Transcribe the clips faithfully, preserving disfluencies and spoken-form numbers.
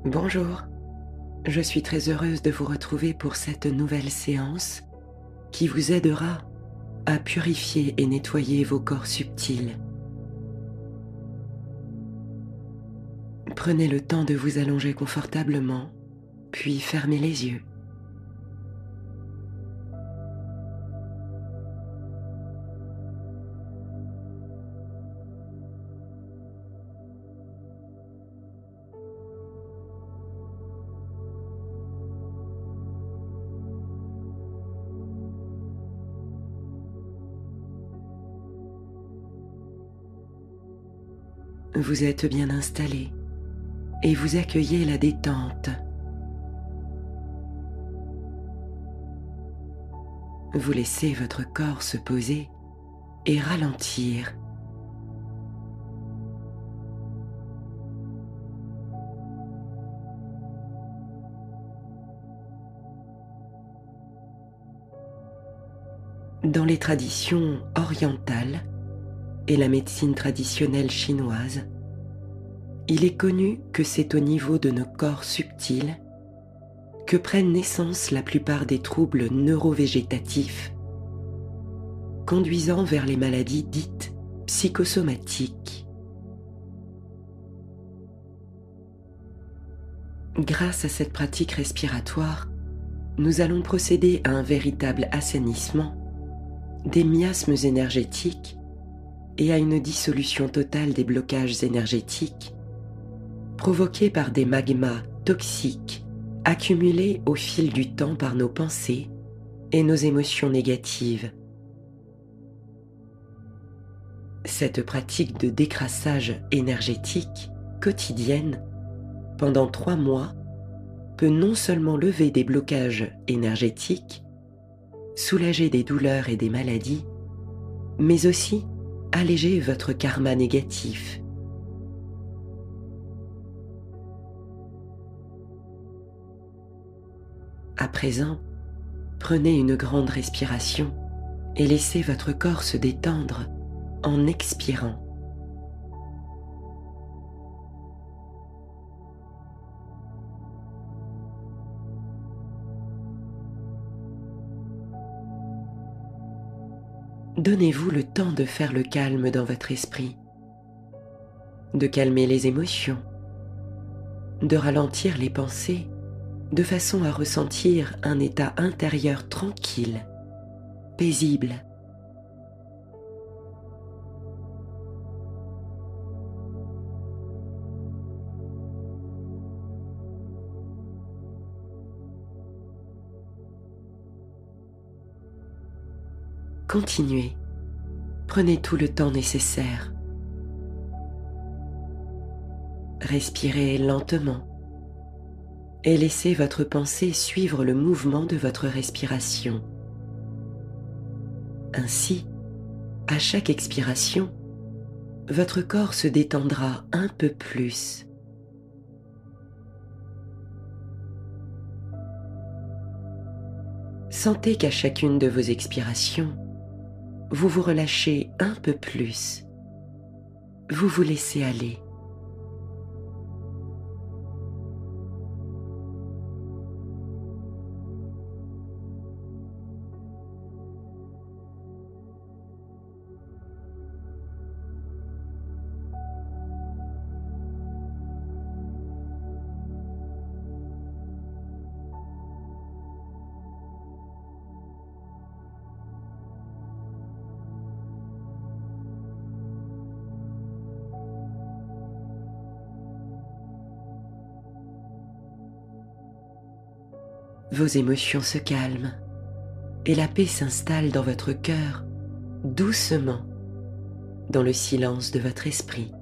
Bonjour, je suis très heureuse de vous retrouver pour cette nouvelle séance qui vous aidera à purifier et nettoyer vos corps subtils. Prenez le temps de vous allonger confortablement, puis fermez les yeux. Vous êtes bien installé et vous accueillez la détente. Vous laissez votre corps se poser et ralentir. Dans les traditions orientales et la médecine traditionnelle chinoise, il est connu que c'est au niveau de nos corps subtils que prennent naissance la plupart des troubles neurovégétatifs, conduisant vers les maladies dites psychosomatiques. Grâce à cette pratique respiratoire, nous allons procéder à un véritable assainissement des miasmes énergétiques et à une dissolution totale des blocages énergétiques provoqués par des magmas toxiques accumulés au fil du temps par nos pensées et nos émotions négatives. Cette pratique de décrassage énergétique quotidienne pendant trois mois peut non seulement lever des blocages énergétiques, soulager des douleurs et des maladies, mais aussi alléger votre karma négatif. À présent, prenez une grande respiration et laissez votre corps se détendre en expirant. Donnez-vous le temps de faire le calme dans votre esprit, de calmer les émotions, de ralentir les pensées de façon à ressentir un état intérieur tranquille, paisible. Continuez, prenez tout le temps nécessaire. Respirez lentement et laissez votre pensée suivre le mouvement de votre respiration. Ainsi, à chaque expiration, votre corps se détendra un peu plus. Sentez qu'à chacune de vos expirations, vous vous relâchez un peu plus. Vous vous laissez aller. Vos émotions se calment et la paix s'installe dans votre cœur doucement, dans le silence de votre esprit.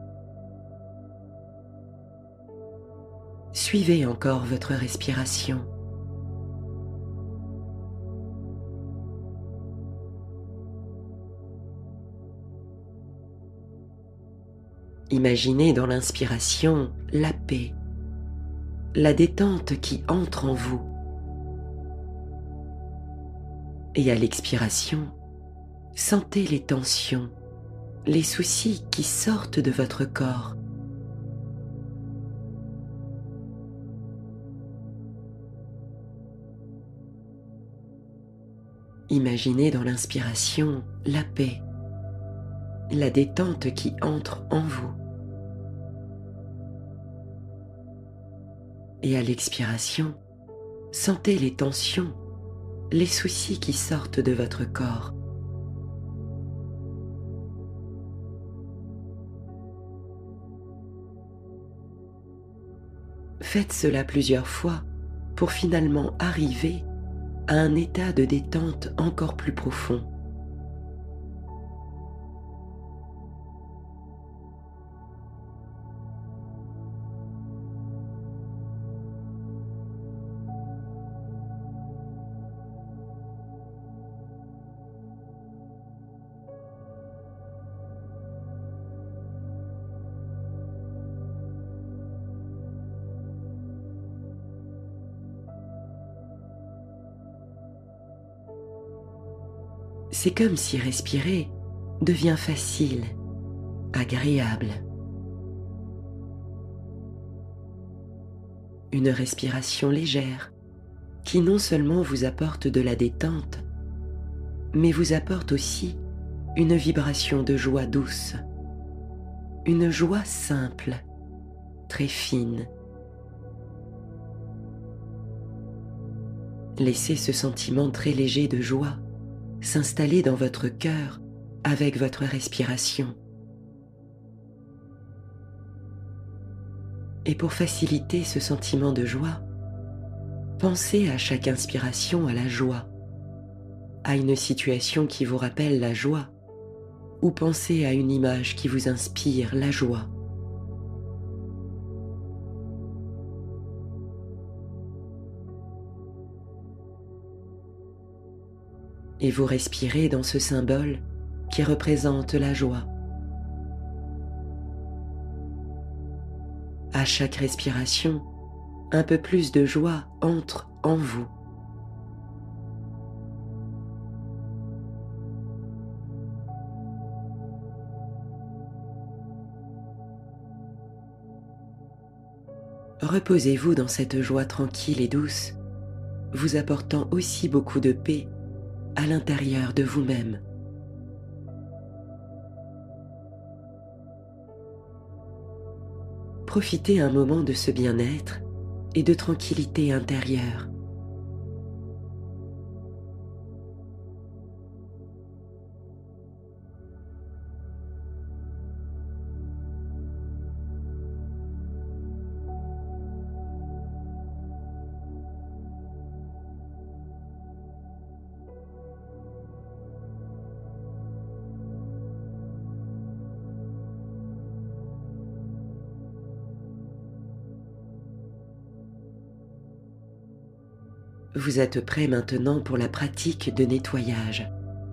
Suivez encore votre respiration. Imaginez dans l'inspiration la paix, la détente qui entre en vous. Et à l'expiration, sentez les tensions, les soucis qui sortent de votre corps. Imaginez dans l'inspiration la paix, la détente qui entre en vous. Et à l'expiration, sentez les tensions, les soucis qui sortent de votre corps. Faites cela plusieurs fois pour finalement arriver à un état de détente encore plus profond. C'est comme si respirer devient facile, agréable. Une respiration légère qui non seulement vous apporte de la détente, mais vous apporte aussi une vibration de joie douce, une joie simple, très fine. Laissez ce sentiment très léger de joie s'installer dans votre cœur avec votre respiration. Et pour faciliter ce sentiment de joie, pensez à chaque inspiration à la joie, à une situation qui vous rappelle la joie, ou pensez à une image qui vous inspire la joie. Et vous respirez dans ce symbole qui représente la joie. À chaque respiration, un peu plus de joie entre en vous. Reposez-vous dans cette joie tranquille et douce, vous apportant aussi beaucoup de paix à l'intérieur de vous-même. Profitez un moment de ce bien-être et de tranquillité intérieure. Vous êtes prêt maintenant pour la pratique de nettoyage.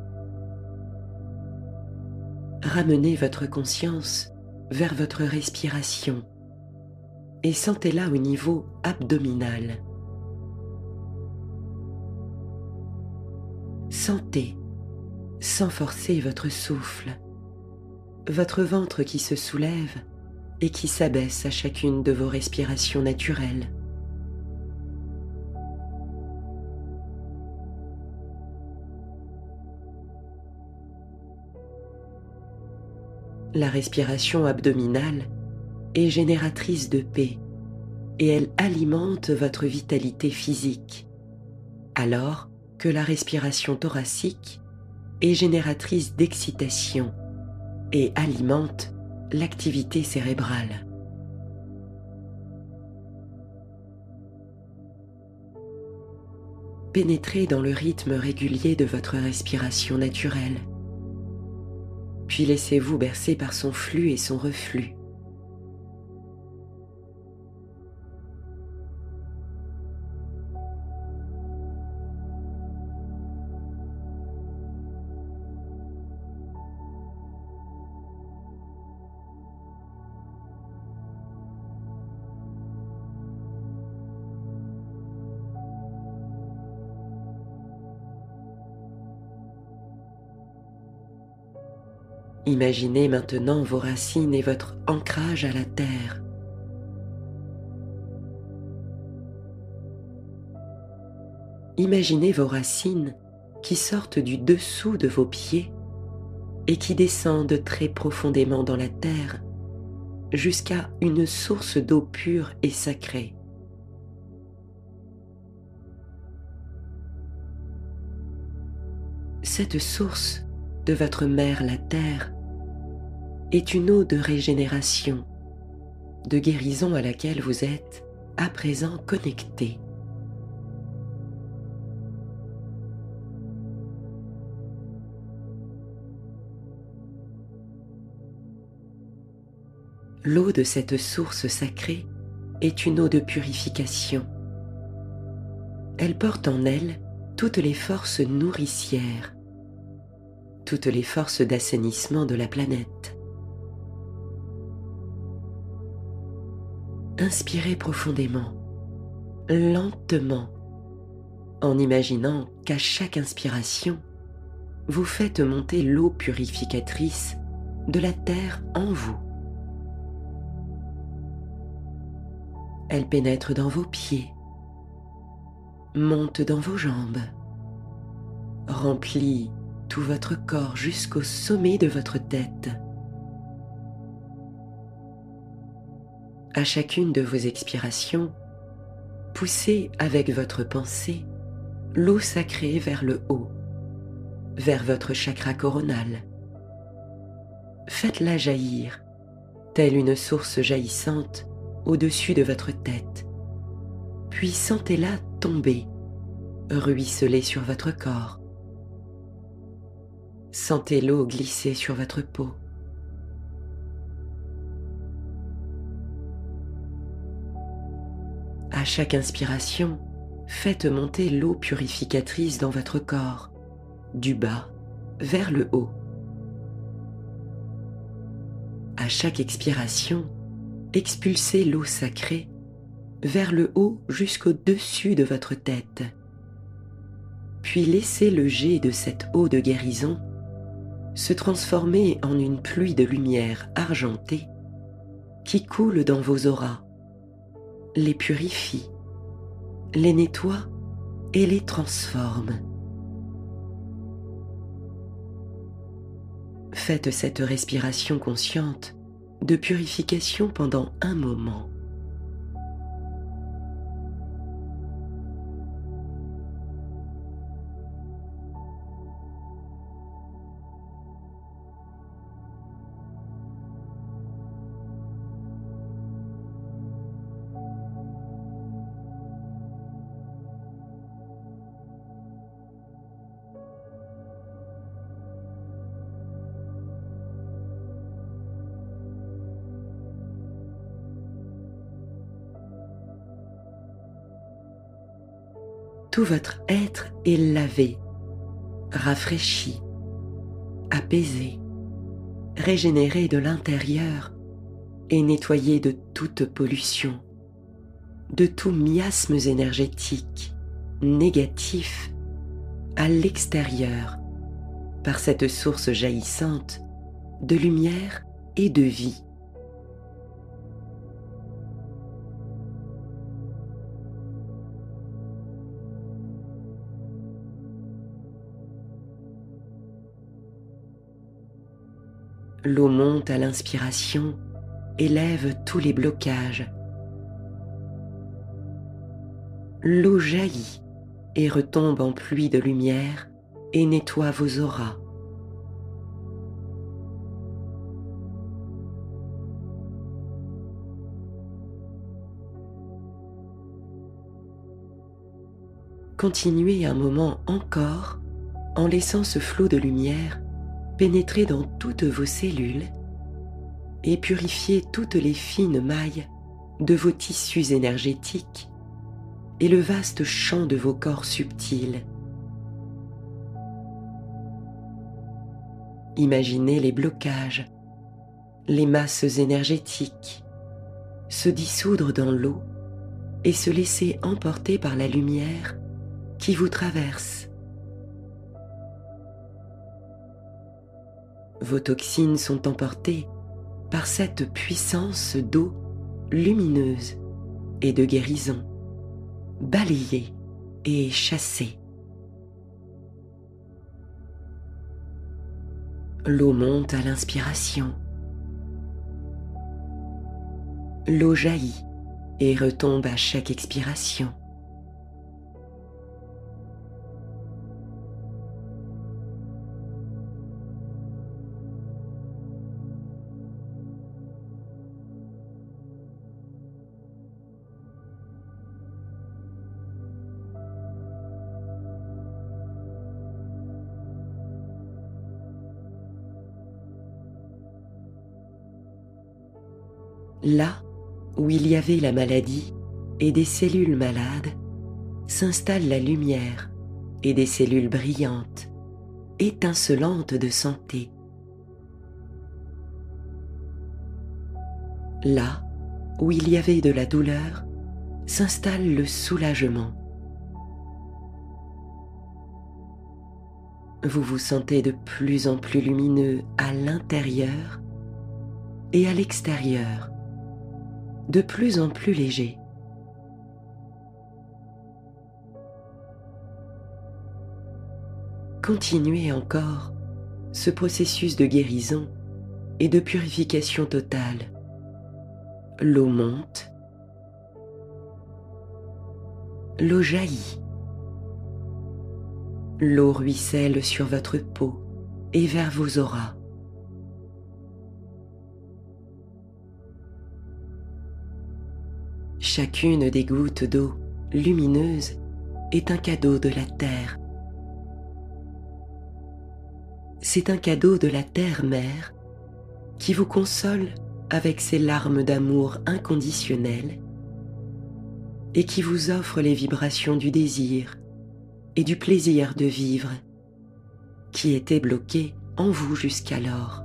Ramenez votre conscience vers votre respiration et sentez-la au niveau abdominal. Sentez, sans forcer votre souffle, votre ventre qui se soulève et qui s'abaisse à chacune de vos respirations naturelles. La respiration abdominale est génératrice de paix et elle alimente votre vitalité physique, alors que la respiration thoracique est génératrice d'excitation et alimente l'activité cérébrale. Pénétrez dans le rythme régulier de votre respiration naturelle. Puis laissez-vous bercer par son flux et son reflux. Imaginez maintenant vos racines et votre ancrage à la terre. Imaginez vos racines qui sortent du dessous de vos pieds et qui descendent très profondément dans la terre jusqu'à une source d'eau pure et sacrée. Cette source de votre mère la terre est une eau de régénération, de guérison à laquelle vous êtes à présent connecté. L'eau de cette source sacrée est une eau de purification. Elle porte en elle toutes les forces nourricières, toutes les forces d'assainissement de la planète. Inspirez profondément, lentement, en imaginant qu'à chaque inspiration, vous faites monter l'eau purificatrice de la terre en vous. Elle pénètre dans vos pieds, monte dans vos jambes, remplit tout votre corps jusqu'au sommet de votre tête. À chacune de vos expirations, poussez avec votre pensée l'eau sacrée vers le haut, vers votre chakra coronal. Faites-la jaillir, telle une source jaillissante au-dessus de votre tête, puis sentez-la tomber, ruisseler sur votre corps. Sentez l'eau glisser sur votre peau. À chaque inspiration, faites monter l'eau purificatrice dans votre corps, du bas vers le haut. À chaque expiration, expulsez l'eau sacrée vers le haut jusqu'au-dessus de votre tête. Puis laissez le jet de cette eau de guérison se transformer en une pluie de lumière argentée qui coule dans vos auras, les purifie, les nettoie et les transforme. Faites cette respiration consciente de purification pendant un moment. Tout votre être est lavé, rafraîchi, apaisé, régénéré de l'intérieur et nettoyé de toute pollution, de tout miasmes énergétiques négatifs à l'extérieur par cette source jaillissante de lumière et de vie. L'eau monte à l'inspiration et lève tous les blocages. L'eau jaillit et retombe en pluie de lumière et nettoie vos auras. Continuez un moment encore en laissant ce flot de lumière pénétrer dans toutes vos cellules et purifier toutes les fines mailles de vos tissus énergétiques et le vaste champ de vos corps subtils. Imaginez les blocages, les masses énergétiques se dissoudre dans l'eau et se laisser emporter par la lumière qui vous traverse. Vos toxines sont emportées par cette puissance d'eau lumineuse et de guérison, balayées et chassées. L'eau monte à l'inspiration. L'eau jaillit et retombe à chaque expiration. Là où il y avait la maladie et des cellules malades, s'installe la lumière et des cellules brillantes, étincelantes de santé. Là où il y avait de la douleur, s'installe le soulagement. Vous vous sentez de plus en plus lumineux à l'intérieur et à l'extérieur, de plus en plus léger. Continuez encore ce processus de guérison et de purification totale. L'eau monte, l'eau jaillit, l'eau ruisselle sur votre peau et vers vos auras. Chacune des gouttes d'eau lumineuse est un cadeau de la terre. C'est un cadeau de la terre-mère qui vous console avec ses larmes d'amour inconditionnel et qui vous offre les vibrations du désir et du plaisir de vivre qui étaient bloqués en vous jusqu'alors.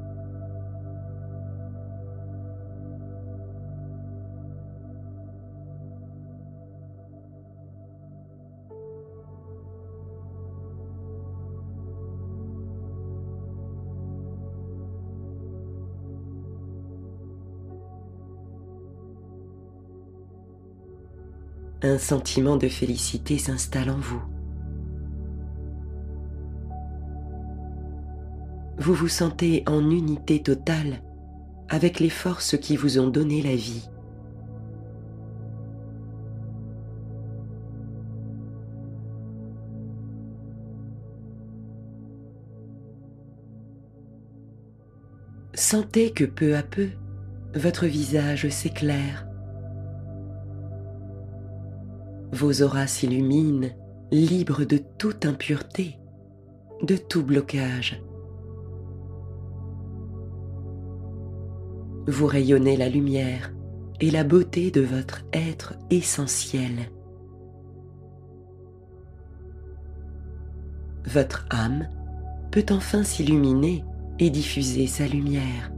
Un sentiment de félicité s'installe en vous. Vous vous sentez en unité totale avec les forces qui vous ont donné la vie. Sentez que peu à peu, votre visage s'éclaire. Vos auras s'illuminent, libres de toute impureté, de tout blocage. Vous rayonnez la lumière et la beauté de votre être essentiel. Votre âme peut enfin s'illuminer et diffuser sa lumière.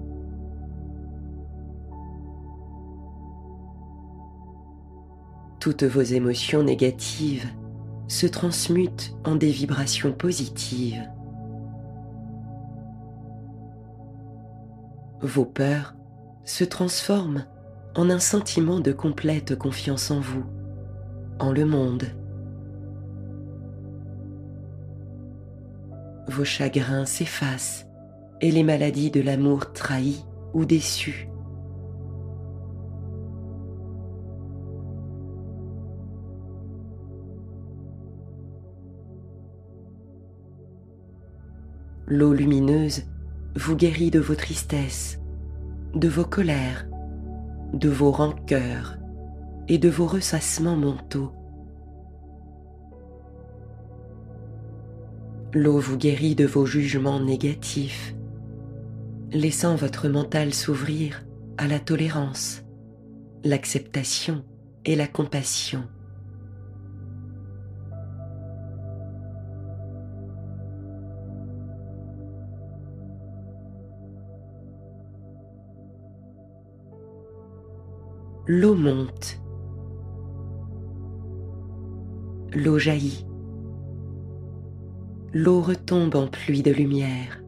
Toutes vos émotions négatives se transmutent en des vibrations positives. Vos peurs se transforment en un sentiment de complète confiance en vous, en le monde. Vos chagrins s'effacent et les maladies de l'amour trahi ou déçu. L'eau lumineuse vous guérit de vos tristesses, de vos colères, de vos rancœurs et de vos ressassements mentaux. L'eau vous guérit de vos jugements négatifs, laissant votre mental s'ouvrir à la tolérance, l'acceptation et la compassion. L'eau monte, l'eau jaillit, l'eau retombe en pluie de lumière.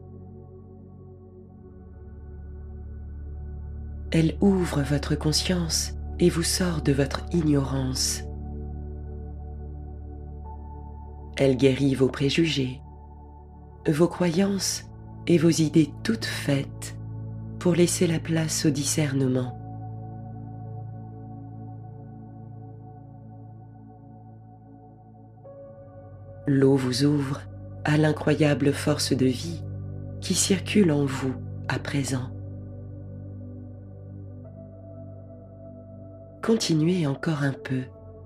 Elle ouvre votre conscience et vous sort de votre ignorance. Elle guérit vos préjugés, vos croyances et vos idées toutes faites pour laisser la place au discernement. L'eau vous ouvre à l'incroyable force de vie qui circule en vous à présent. Continuez encore un peu.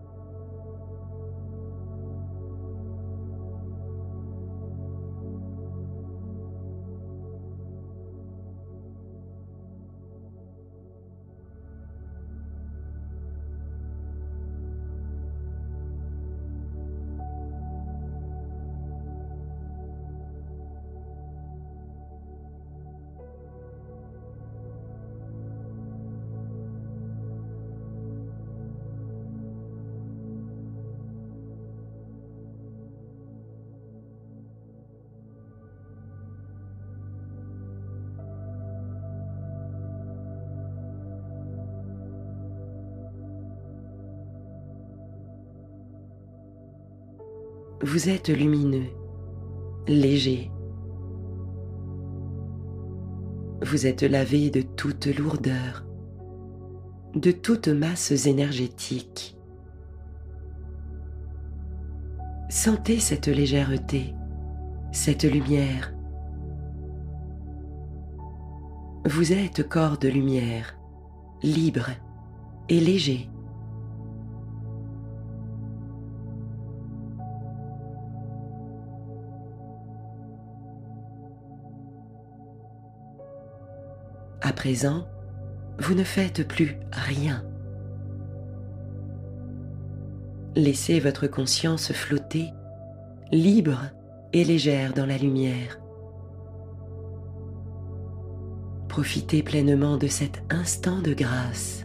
Vous êtes lumineux, léger. Vous êtes lavé de toute lourdeur, de toutes masses énergétiques. Sentez cette légèreté, cette lumière. Vous êtes corps de lumière, libre et léger. À présent, vous ne faites plus rien. Laissez votre conscience flotter, libre et légère dans la lumière. Profitez pleinement de cet instant de grâce.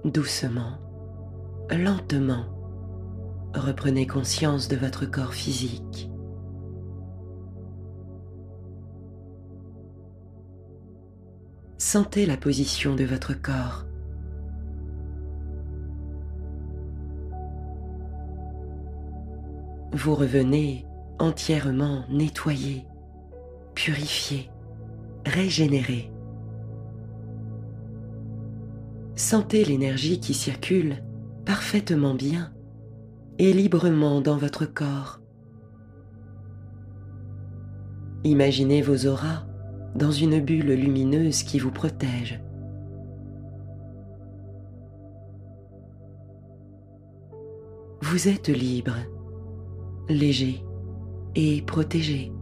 Doucement, lentement, reprenez conscience de votre corps physique. Sentez la position de votre corps. Vous revenez entièrement nettoyé, purifié, régénéré. Sentez l'énergie qui circule parfaitement bien et librement dans votre corps. Imaginez vos auras dans une bulle lumineuse qui vous protège. Vous êtes libre, léger et protégé.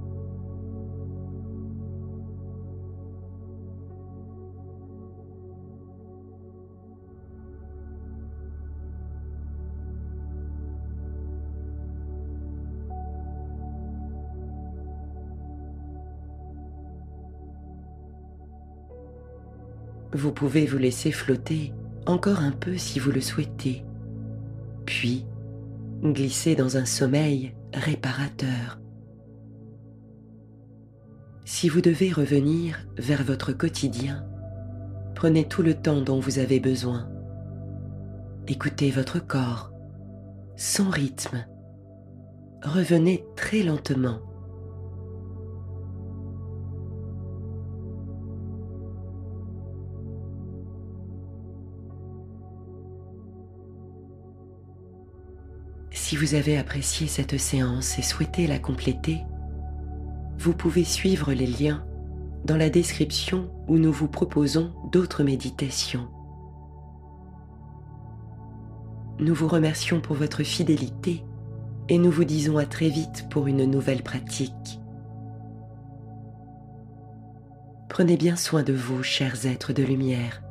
Vous pouvez vous laisser flotter encore un peu si vous le souhaitez, puis glisser dans un sommeil réparateur. Si vous devez revenir vers votre quotidien, prenez tout le temps dont vous avez besoin. Écoutez votre corps, son rythme. Revenez très lentement. Si vous avez apprécié cette séance et souhaitez la compléter, vous pouvez suivre les liens dans la description où nous vous proposons d'autres méditations. Nous vous remercions pour votre fidélité et nous vous disons à très vite pour une nouvelle pratique. Prenez bien soin de vous, chers êtres de lumière.